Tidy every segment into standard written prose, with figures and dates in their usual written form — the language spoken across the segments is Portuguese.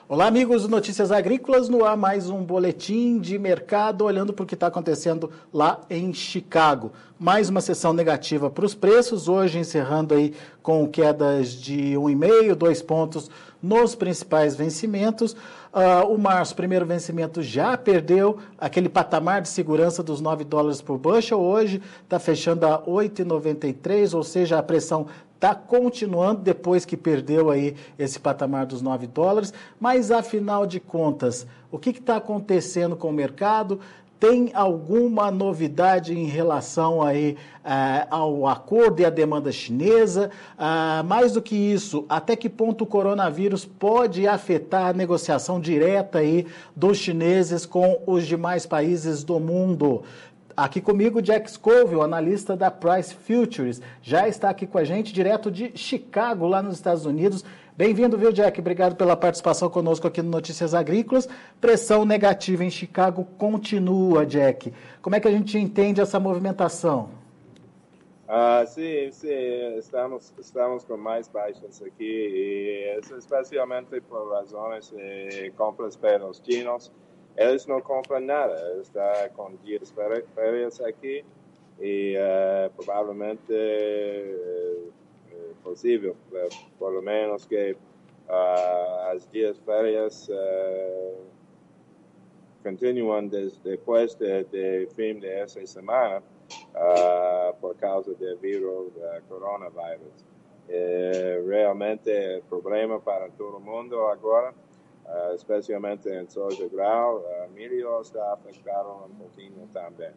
Olá, amigos do Notícias Agrícolas, no ar mais um boletim de mercado, olhando para o que está acontecendo lá em Chicago. Mais uma sessão negativa para os preços, hoje encerrando aí com quedas de 1,5, 2 pontos nos principais vencimentos. O março, primeiro vencimento, já perdeu aquele patamar de segurança dos $9 por bushel, hoje está fechando a 8,93, ou seja, a pressão está continuando depois que perdeu aí esse patamar dos $9, mas afinal de contas, o que está acontecendo com o mercado? Tem alguma novidade em relação aí ao acordo e à demanda chinesa? Mais do que isso, até que ponto o coronavírus pode afetar a negociação direta aí dos chineses com os demais países do mundo? Aqui comigo, Jack Scoville, analista da Price Futures, já está aqui com a gente, direto de Chicago, lá nos Estados Unidos. Bem-vindo, viu, Jack? Obrigado pela participação conosco aqui no Notícias Agrícolas. Pressão negativa em Chicago continua, Jack. Como é que a gente entende essa movimentação? Sim, estamos com mais baixas aqui, e especialmente por razões de compras pelos chinos. Eles não compram nada, está com dias férias aqui e provavelmente possível, por lo menos que as dias férias continuam depois de fim dessa semana por causa do vírus coronavírus. Realmente é problema para todo mundo agora. Especialmente em soja grau, milho está afetado um pouquinho também.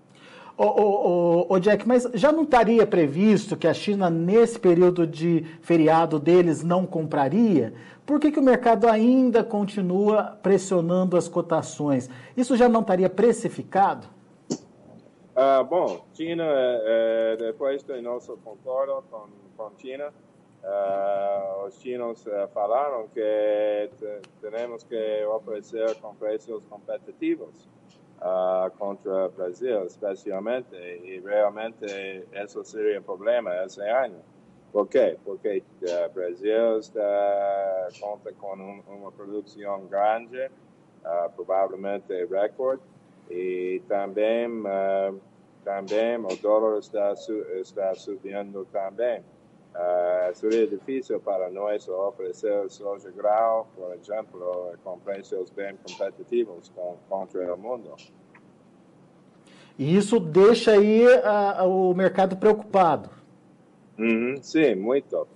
Jack, mas já não estaria previsto que a China, nesse período de feriado deles, não compraria? Por que o mercado ainda continua pressionando as cotações? Isso já não estaria precificado? Bom, China, depois do nosso concordo com China, os chinos falaram que temos que oferecer com preços competitivos contra o Brasil, especialmente, e realmente esse seria um problema esse ano. Por quê? Porque o Brasil conta com uma produção grande, provavelmente recorde, e também o dólar está subindo também. Seria difícil para nós oferecer soja grau, por exemplo, com preços bem competitivos contra o mundo. E isso deixa aí o mercado preocupado? Sim, muito.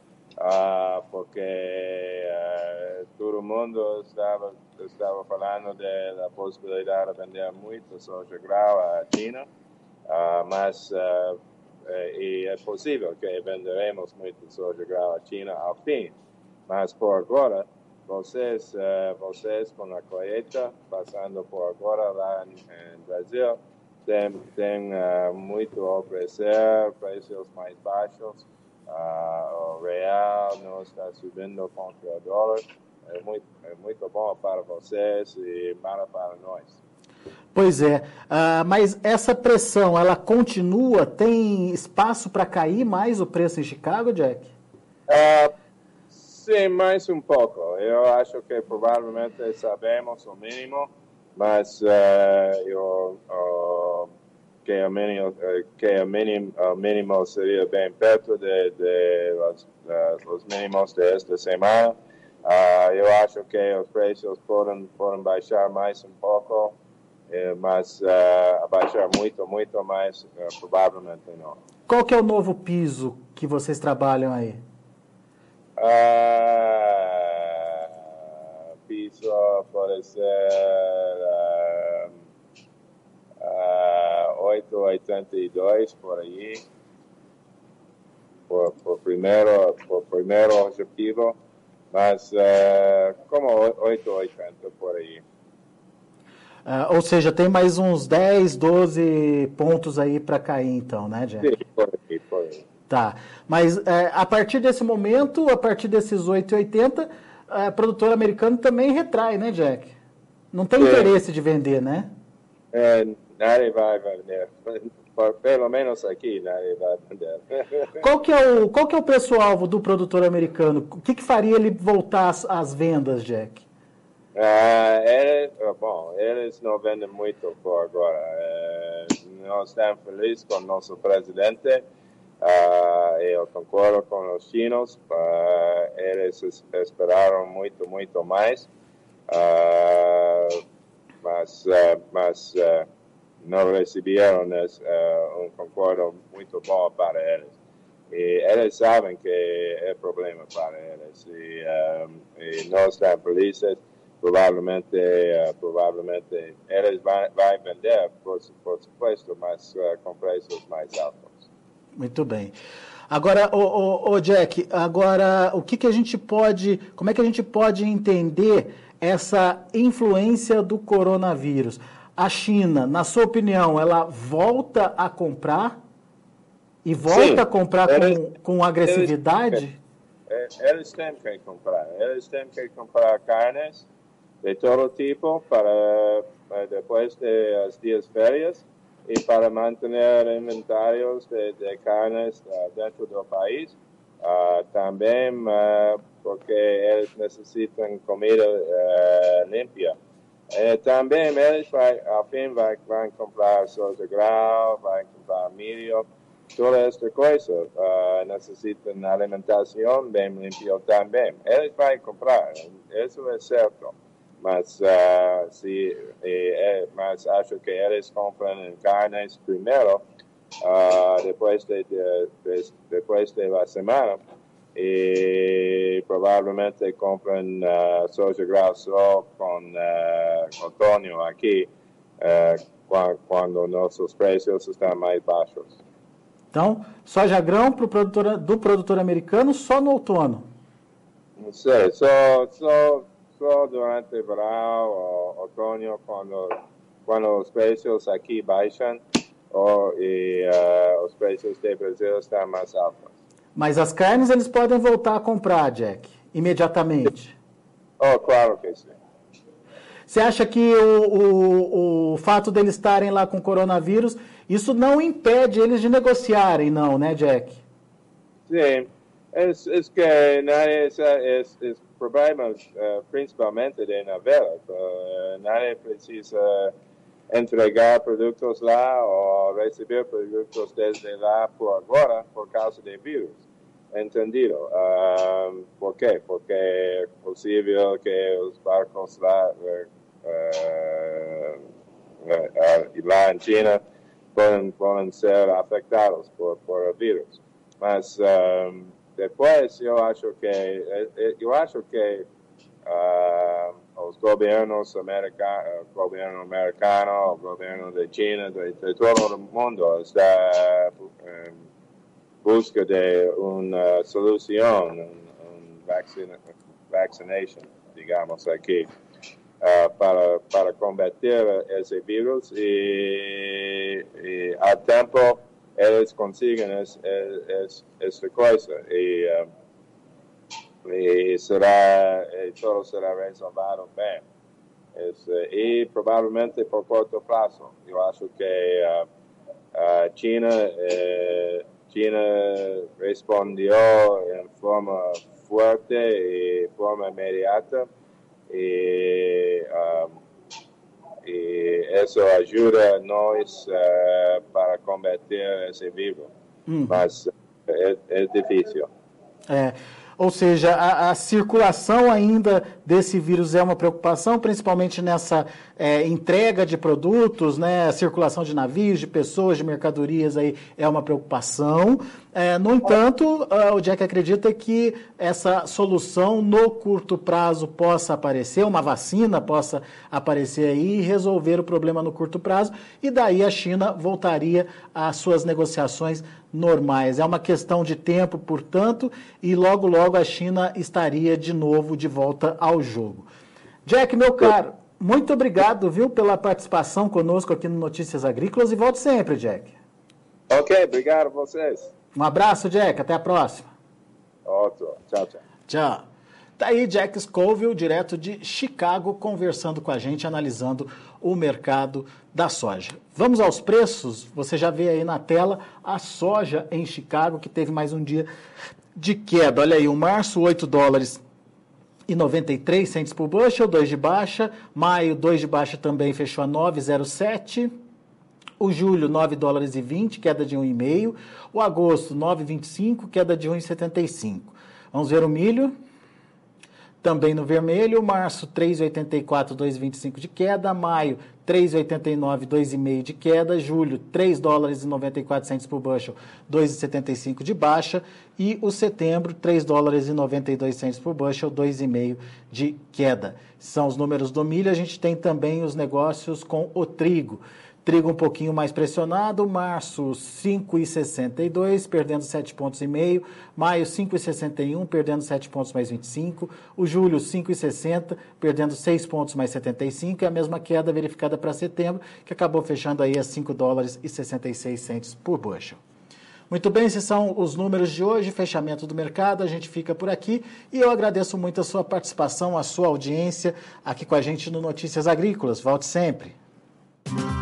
Porque todo mundo estava falando da possibilidade de vender muito soja grau à China, mas e é possível que venderemos muito soja grau à China ao fim, mas por agora, vocês com a colheita, passando por agora lá em Brasil, tem muito a oferecer, preços mais baixos, o real não está subindo contra o dólar, é muito bom para vocês e para nós. Pois é, mas essa pressão, ela continua? Tem espaço para cair mais o preço em Chicago, Jack? Sim, mais um pouco. Eu acho que provavelmente sabemos o mínimo, mas que o mínimo seria bem perto dos mínimos desta semana. Eu acho que os preços podem baixar mais um pouco, mas abaixar muito mais, provavelmente não. Qual que é o novo piso que vocês trabalham aí? Piso pode ser 8,82 por aí, por primeiro objetivo, mas como 8,80 por aí. Ou seja, tem mais uns 10, 12 pontos aí para cair então, né, Jack? Sim, por aí. Tá, mas a partir desse momento, a partir desses 8,80, o produtor americano também retrai, né, Jack? Não tem interesse de vender, né? Nadie vai vender. Pelo menos aqui, nadie vai vender. Qual que é o preço-alvo do produtor americano? O que faria ele voltar às vendas, Jack? Eles não vendem muito por agora. Nós estamos felizes com o nosso presidente. Eu concordo com os chinos. Eles esperaram muito mais. Mas não receberam um concordo muito bom para eles. E eles sabem que é problema para eles. E nós estamos felizes. Provavelmente eles vão vender, por supuesto, mas com preços mais altos. Muito bem. Agora, Jack, como é que a gente pode entender essa influência do coronavírus? A China, na sua opinião, ela volta a comprar e volta a comprar com agressividade? Eles têm que comprar. Eles têm que comprar carnes de todo tipo para depois das dias férias e para manter inventários de carnes dentro do país. Também porque eles necessitam comida limpa. Também eles ao fim vão comprar soja grau, vão comprar milho, toda esta coisa. Necessitam alimentação bem limpa também. Eles vão comprar, isso é certo. Mas acho que eles compram carnes primeiro, depois da semana, e provavelmente compram soja grau só com outono aqui, quando nossos preços estão mais baixos. Então, soja grão do produtor americano só no outono? Não sei, só durante o verão ou outono, quando os preços aqui baixam e os preços do Brasil estão mais altos. Mas as carnes eles podem voltar a comprar, Jack, imediatamente? Claro que sim. Você acha que o fato deles estarem lá com coronavírus, isso não impede eles de negociarem, não, né, Jack? Sim. É que problema principalmente de novela. Nadie precisa entregar produtos lá ou receber produtos desde lá por agora por causa do vírus. Entendido? ¿Por quê? Porque é possível que os barcos lá em China podem ser afetados por o vírus. Mas depois eu acho que os governos americanos, o governo americano, o governo de China, de todo o mundo está busca de uma solução, vaccination, digamos aqui, para combater esse vírus e ao tempo eles conseguem essa coisa e todo será resolvido bem. E provavelmente por curto prazo. Eu acho que a China respondeu em forma forte e forma imediata e isso ajuda nós para combater esse vírus. Mas é difícil. Ou seja, a circulação ainda desse vírus é uma preocupação, principalmente nessa entrega de produtos, né? A circulação de navios, de pessoas, de mercadorias aí é uma preocupação. No entanto, o Jack acredita que essa solução no curto prazo possa aparecer, uma vacina possa aparecer aí e resolver o problema no curto prazo, e daí a China voltaria às suas negociações normais. É uma questão de tempo, portanto, e logo a China estaria de novo de volta ao jogo. Jack, meu caro, muito obrigado, viu, pela participação conosco aqui no Notícias Agrícolas, e volte sempre, Jack. Ok, obrigado a vocês. Um abraço, Jack, até a próxima. Outro. Tchau. Tchau. Tá aí Jack Scoville, direto de Chicago, conversando com a gente, analisando o mercado da soja. Vamos aos preços. Você já vê aí na tela a soja em Chicago, que teve mais um dia de queda. Olha aí, o março, $8 $9,93 por bushel, 2 de baixa. Maio, 2 de baixa também, fechou a 9,07. O julho, $9,20, queda de 1,5. O agosto, 9,25, queda de 1,75. Vamos ver o milho. Também no vermelho, março 3,84, 2,25 de queda, maio 3,89, 2,5 de queda, julho $3,94 por bushel, 2,75 de baixa, e o setembro $3,92 por bushel, 2,5 de queda. São os números do milho. A gente tem também os negócios com o trigo. Trigo um pouquinho mais pressionado, março 5,62, perdendo 7,5 pontos. Maio 5,61, perdendo 7 pontos mais 25. O julho 5,60, perdendo 6 pontos mais 75. E a mesma queda verificada para setembro, que acabou fechando aí a $5,66 por bushel. Muito bem, esses são os números de hoje, fechamento do mercado. A gente fica por aqui e eu agradeço muito a sua participação, a sua audiência aqui com a gente no Notícias Agrícolas. Volte sempre.